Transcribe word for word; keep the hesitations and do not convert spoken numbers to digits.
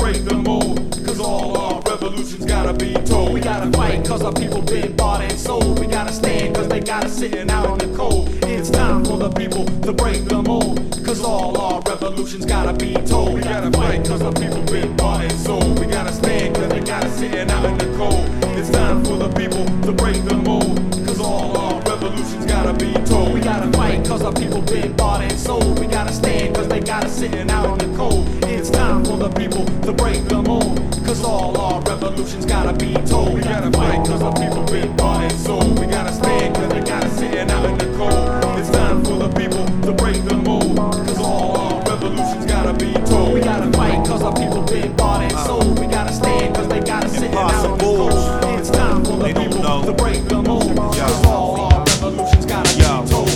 break the mold, cause all our revolutions gotta be told. We gotta fight cause our people been bought and sold. We gotta stand cause they got us sitting out in the cold. It's time for the people to break the mold, cause all our revolutions gotta be told. We gotta fight cause our people been bought and sold. We gotta stand cause they got us sitting out in the cold. It's time for the people to break the mold, cause all our revolutions gotta be told. We gotta fight cause our people been bought and sold. We gotta stand cause they got us sitting out in the cold. It's time for the people to break the mold, cause all our revolutions gotta be told. We gotta fight cause our people been bought and sold. We gotta stand cause they got us sitting out in the cold. It's time for the people to break the mold, cause all our revolutions gotta be told. We gotta fight cause our people been bought and sold.